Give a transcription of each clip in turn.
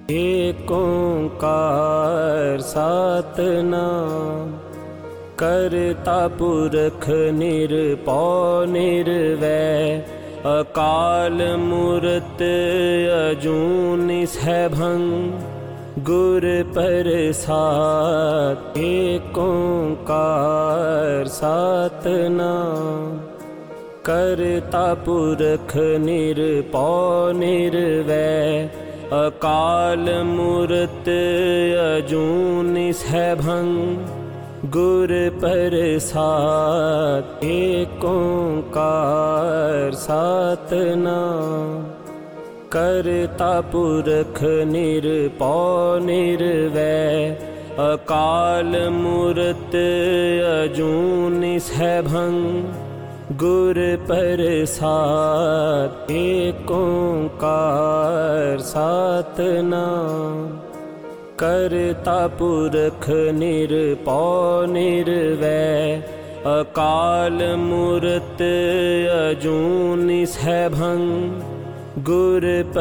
ਏਕ ਓੰਕਾਰ ਸਤਿਨਾਮ। ਕਰਤਾ ਪੁਰਖ ਨਿਰਭਉ ਨਿਰਵੈਰ ਅਕਾਲ ਮੂਰਤ ਅਜੂਨੀ ਸੈਭੰ ਗੁਰ ਪ੍ਰਸਾਦਿ। ਏਕ ਓੰਕਾਰ ਸਤਿਨਾਮ। ਕਰਤਾ ਪੁਰਖ ਨਿਰਭਉ ਨਿਰਵੈਰ ਅਕਾਲ ਮੂਰਤ ਅਜੂਨੀ ਸੈਭੰ ਗੁਰ ਪ੍ਰਸਾਦਿ। ਏਕ ਓੰਕਾਰ ਸਤਿਨਾਮ। ਕਰਤਾ ਪੁਰਖ ਨਿਰਭਉ ਨਿਰਵੈਰ ਅਕਾਲ ਮੂਰਤ ਅਜੂਨੀ ਸੈਭੰ ਗੁਰ ਪ੍ਰਸਾਦਿ। ਏਕ ਓੰਕਾਰ ਸਤਿਨਾਮ। ਕਰਤਾ ਪੁਰਖ ਨਿਰਭਉ ਨਿਰਵੈਰ ਅਕਾਲ ਮੂਰਤ ਅਜੂਨੀ ਸੈਭੰ ਗੁਰ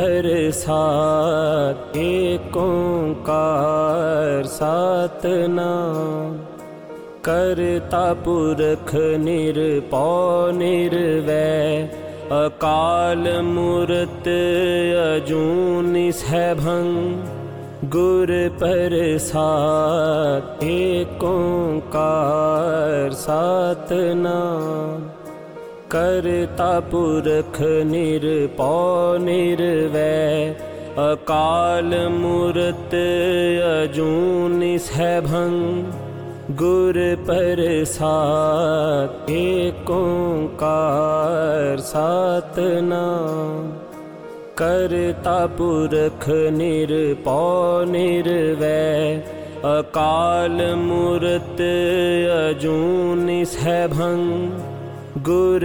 ਪ੍ਰਸਾਦਿ। ਏਕ ਓੰਕਾਰ ਸਤਿਨਾਮ। ਕਰਤਾ ਪੁਰਖ ਨਿਰਭਉ ਨਿਰਵੈਰ ਅਕਾਲ ਮੂਰਤ ਅਜੂਨੀ ਸੈਭੰ ਗੁਰ ਪ੍ਰਸਾਦਿ। ਏਕ ਓੰਕਾਰ ਸਤਿਨਾਮ। ਕਰਤਾ ਪੁਰਖ ਨਿਰਭਉ ਨਿਰਵੈਰ ਅਕਾਲ ਮੂਰਤ ਅਜੂਨੀ ਸੈਭੰ ਗੁਰ ਪ੍ਰਸਾਦਿ। ਏਕ ਓੰਕਾਰ ਸਤਿਨਾਮ। ਕਰਤਾ ਪੁਰਖ ਨਿਰਭਉ ਨਿਰਵੈਰ ਅਕਾਲ ਮੂਰਤ ਅਜੂਨੀ ਸੈਭੰ ਗੁਰ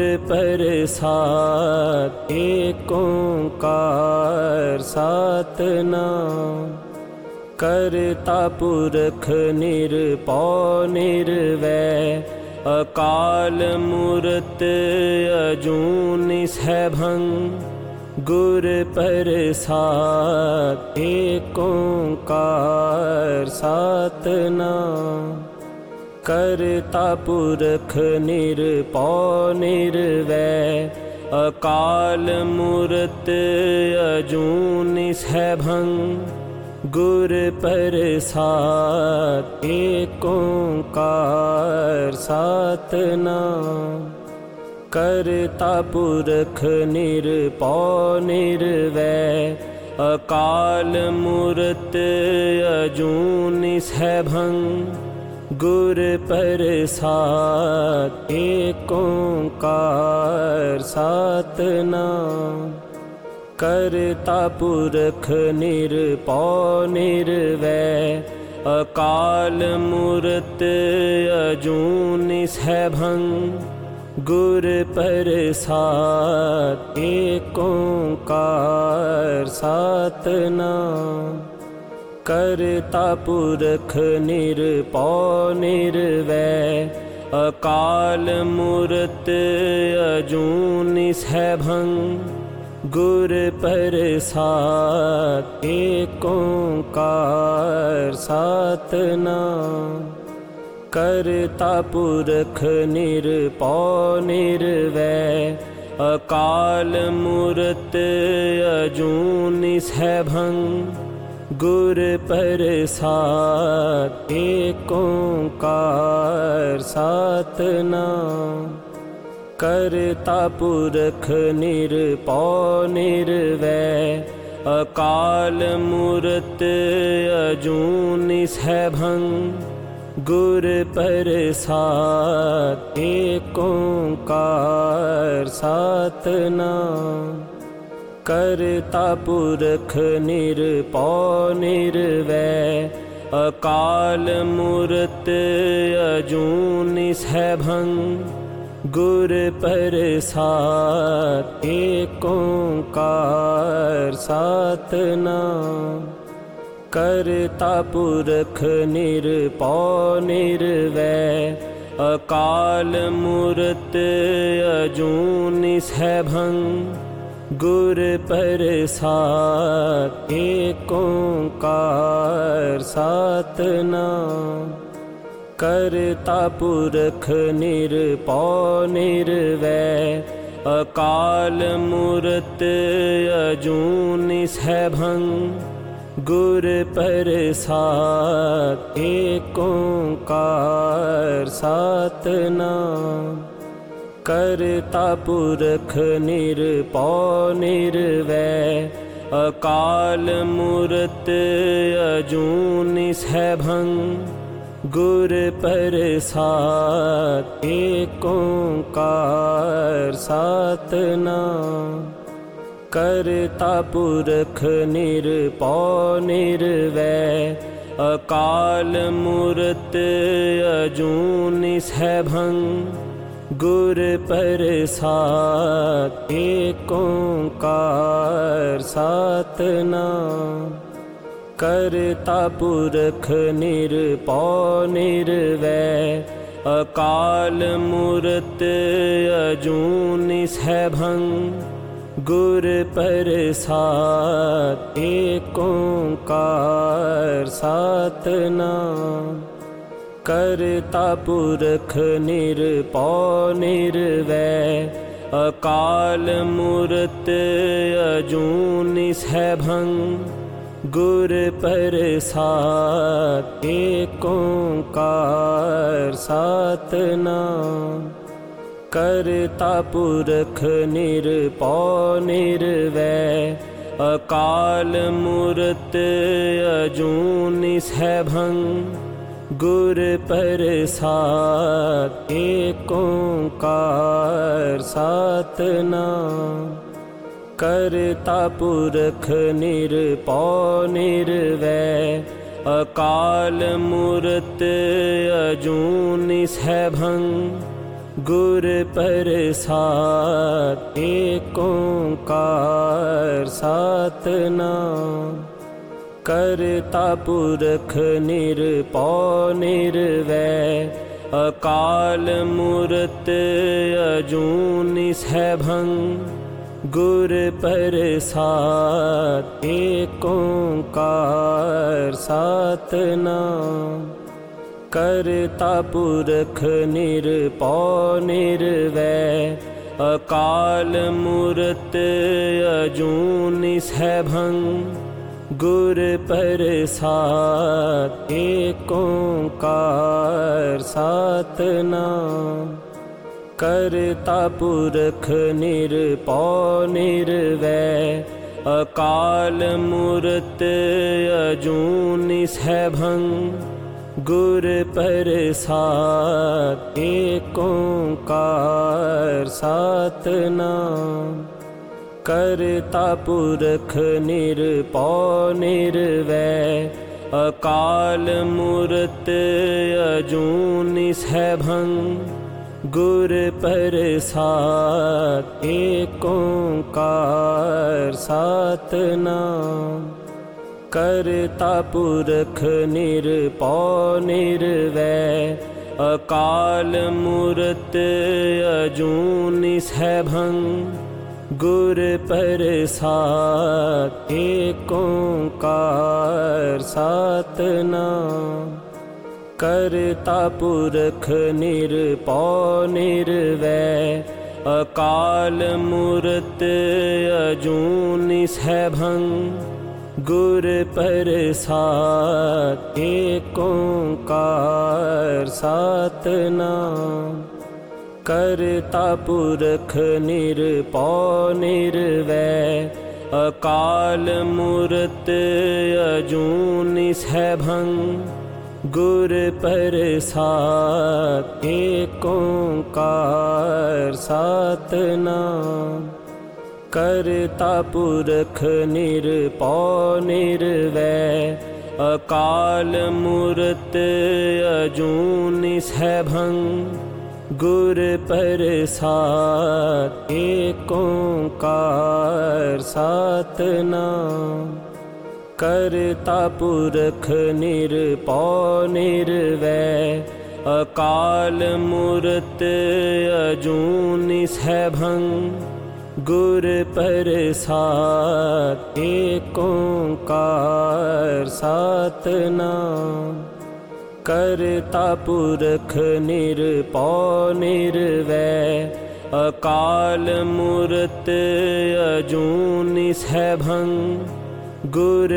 ਪ੍ਰਸਾਦਿ। ਏਕ ਓੰਕਾਰ ਸਤਿਨਾਮ। ਕਰਤਾ ਪੁਰਖ ਨਿਰਭਉ ਨਿਰਵੈਰ ਅਕਾਲ ਮੂਰਤ ਅਜੂਨੀ ਸੈਭੰ ਗੁਰ ਪ੍ਰਸਾਦਿ। ਏਕ ਓੰਕਾਰ ਸਤਿਨਾਮ। ਕਰਤਾ ਪੁਰਖ ਨਿਰਭਉ ਨਿਰਵੈਰ ਅਕਾਲ ਮੂਰਤ ਅਜੂਨੀ ਸੈਭੰ ਗੁਰ ਪ੍ਰਸਾਦਿ। ਏਕ ਓੰਕਾਰ ਸਤਿਨਾਮ। ਕਰਤਾ ਪੁਰਖ ਨਿਰਭਉ ਨਿਰਵੈਰ ਅਕਾਲ ਮੂਰਤ ਅਜੂਨੀ ਸੈਭੰ ਗੁਰ ਪ੍ਰਸਾਦਿ। ਏਕ ਓੰਕਾਰ ਸਤਿਨਾਮ। ਕਰਤਾ ਪੁਰਖ ਨਿਰਭਉ ਨਿਰਵੈਰ ਅਕਾਲ ਮੂਰਤ ਅਜੂਨੀ ਸੈਭੰ ਗੁਰ ਪ੍ਰਸਾਦਿ। ਏਕ ਓੰਕਾਰ ਸਤਿਨਾਮ। ਕਰਤਾ ਪੁਰਖ ਨਿਰਭਉ ਨਿਰਵੈਰ ਅਕਾਲ ਮੂਰਤ ਅਜੂਨੀ ਸੈਭੰ ਗੁਰ ਪ੍ਰਸਾਦਿ। ਏਕ ਓੰਕਾਰ ਸਤਿਨਾਮ। ਕਰਤਾ ਪੁਰਖ ਨਿਰਭਉ ਨਿਰਵੈਰ ਅਕਾਲ ਮੂਰਤ ਅਜੂਨੀ ਸੈਭੰ ਗੁਰ ਪ੍ਰਸਾਦਿ। ਏਕ ਓੰਕਾਰ ਸਤਿਨਾਮ। ਕਰਤਾ ਪੁਰਖ ਨਿਰਭਉ ਨਿਰਵੈਰ ਅਕਾਲ ਮੂਰਤ ਅਜੂਨੀ ਸੈਭੰ ਗੁਰ ਪ੍ਰਸਾਦਿ। ਏਕ ਓੰਕਾਰ ਸਤਿਨਾਮ। ਕਰਤਾ ਪੁਰਖ ਨਿਰਭਉ ਨਿਰਵੈਰ ਅਕਾਲ ਮੂਰਤ ਅਜੂਨੀ ਸੈਭੰ ਗੁਰ ਪ੍ਰਸਾਦਿ। ਏਕ ਓੰਕਾਰ ਸਤਿਨਾਮ। ਕਰਤਾ ਪੁਰਖ ਨਿਰਭਉ ਨਿਰਵੈਰ ਅਕਾਲ ਮੂਰਤ ਅਜੂਨੀ ਸੈਭੰ गुर प्रसाद एक ओंकार सतनाम। करता पुरख निरभउ निरवैर अकाल मूरत अजूनि सैभं। गुर प्रसाद एक ओंकार सतनाम। करता पुरख निरभउ निरवैर अकाल मूरत अजूनि सैभं। गुर प्रसाद एक ओंकार सतनाम। करता पुरख निरभउ निरवैर अकाल मूरत अजूनि सैभं। गुर प्रसाद एक ओंकार सतनाम। करता पुरख निरभउ निरवैर अकाल मूरत अजूनि सैभं। गुर प्रसाद एक ओंकार सतनाम। करता पुरख निरभउ निरवैर अकाल मूरत अजूनि सैभं। गुर प्रसाद एक ओंकार सतनाम। करता पुरख निरभउ निरवैर अकाल मूरत अजूनि सैभं। गुर प्रसाद एक ओंकार सतनाम। करता पुरख निरभउ निरवैर अकाल मूरत अजूनि सैभं। गुर प्रसाद एक ओंकार सतनाम। करता पुरख निरभउ निरवैर अकाल मूरत अजूनि सैभं। गुर प्रसाद एक ओंकार सतनाम। करता पुरख निरभउ निरवैर अकाल मूरत अजूनि सैभं। गुर प्रसाद एक ओंकार सतनाम। करता पुरख निरभउ निरवैर अकाल मूरत अजूनि सैभं। गुर प्रसाद एक ओंकार सतनाम। करता पुरख निरभउ निरवैर अकाल मूरत अजूनि सैभं। गुर प्रसाद एक ओंकार सतनाम। करता पुरख निरभउ निरवैर अकाल मूरत अजूनि सैभं। गुर प्रसाद एक ओंकार सतनाम। करता पुरख निरभउ निरवैर अकाल मूरत अजूनि सैभं। गुर प्रसाद एक ओंकार सतनाम। करता पुरख निरभउ निरवैर अकाल मूरत अजूनि सैभं। गुर प्रसाद एक ओंकार सतनाम। करता पुरख निरभउ निरवैर अकाल मूरत अजूनि सैभं। गुर प्रसाद एक ओंकार सतनाम। करता पुरख निरभउ निरवैर अकाल मूरत अजूनि सैभं। गुर प्रसाद एक ओंकार सतनाम। करता पुरख निरभउ निरवैर, अकाल मूरत अजूनी सैभं। गुर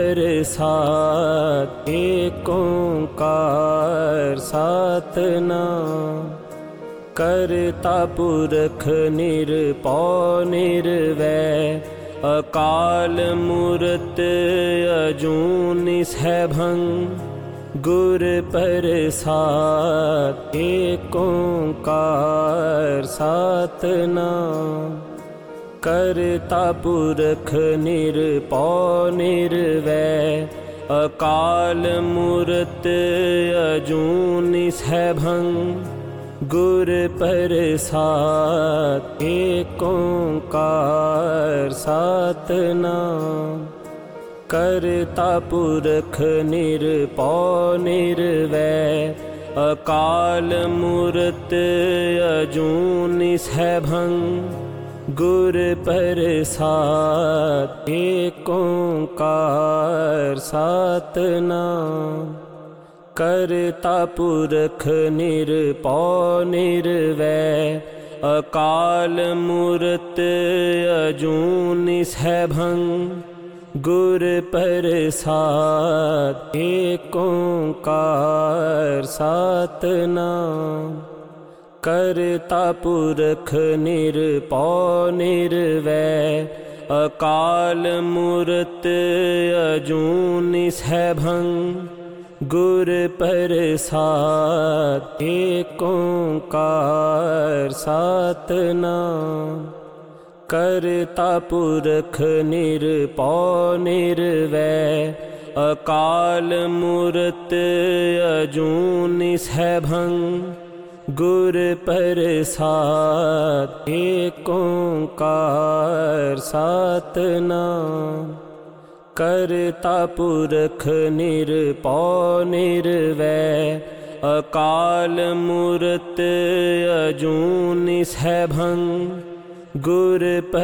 प्रसाद एक ओंकार सतनाम। करता पुरख निरभउ निरवैर, अकाल मूरत अजूनी सैभं। गुर प्रसाद एक ओंकार सतनाम। करता पुरख निरभउ निरवैर, अकाल मूरत अजूनी सैभं। गुर प्रसाद एक ओंकार सतनाम। करता पुरख निरभउ निरवैर, अकाल मूरत अजूनी सैभं। गुर प्रसाद एक ओंकार सतनाम। करता पुरख निरभउ निरवैर, अकाल मूरत अजूनी सैभं। गुर प्रसाद एक ओंकार सतनाम। करता पुरख निरभउ निरवैर, अकाल मूरत अजूनी सैभं। गुर प्रसाद एक ओंकार सतनाम। करता पुरख निरभउ निरवैर, अकाल मूरत अजूनी सैभं। गुर प्रसाद एक ओंकार सतनाम। करता पुरख निरभउ निरवैर, अकाल मूरत अजूनी सैभं। गुर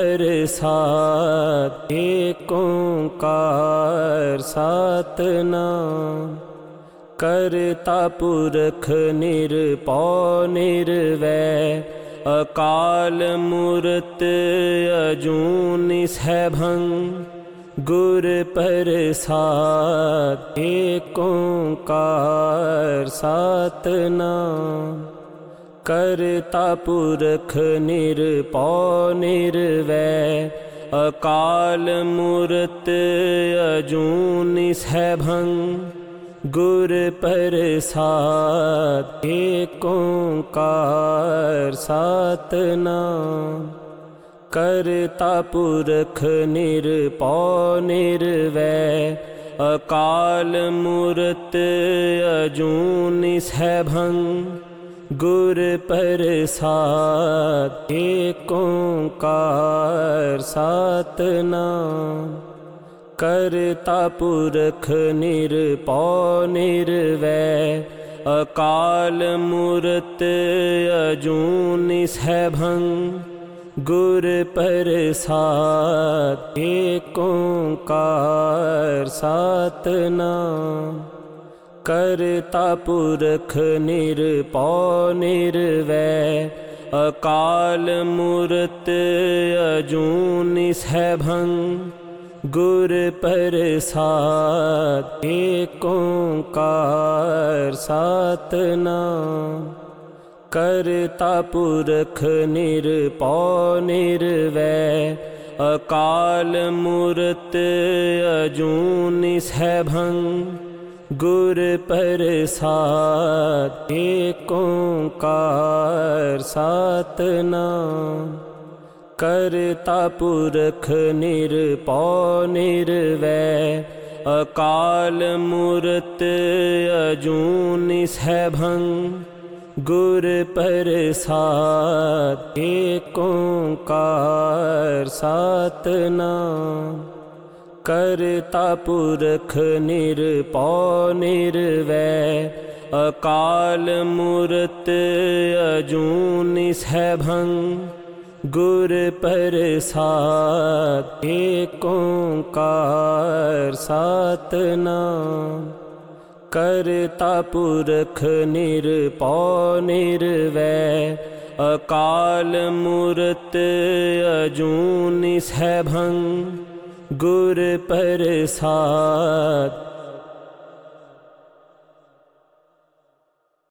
प्रसाद एक ओंकार सतनाम। करता पुरख निरभउ निरवैर, अकाल मूरत अजूनी सैभं। गुर प्रसाद एक ओंकार सतनाम। करता पुरख निरभउ निरवैर, अकाल मूरत अजूनी सैभं। गुर प्रसाद एक ओंकार सतनाम। करता पुरख निरभउ निरवैर, अकाल मूरत अजूनी सैभं। गुर प्रसाद एक ओंकार सतनाम। करता पुरख निरभउ निरवैर, अकाल मूरत अजूनी सैभं। गुर प्रसाद एक ओंकार सतनाम। करता पुरख निरभउ निरवैर, अकाल मूरत अजूनी सैभं। गुर प्रसाद एक ओंकार सतनाम। करता पुरख निरभउ निरवैर, अकाल मूरत अजूनी सैभं। गुर प्रसाद एक ओंकार सतनाम। करता पुरख निरभउ निरवैर, अकाल मूरत अजूनी सैभं। गुर प्रसाद एक ओंकार सतनाम। करता पुरख निरभउ निरवैर, अकाल मूरत अजूनी सैभं। गुर प्रसाद एक ओंकार सतनाम करता पुरख निरभउ निरवैर अकाल मूरत अजूनि सैभं गुर प्रसाद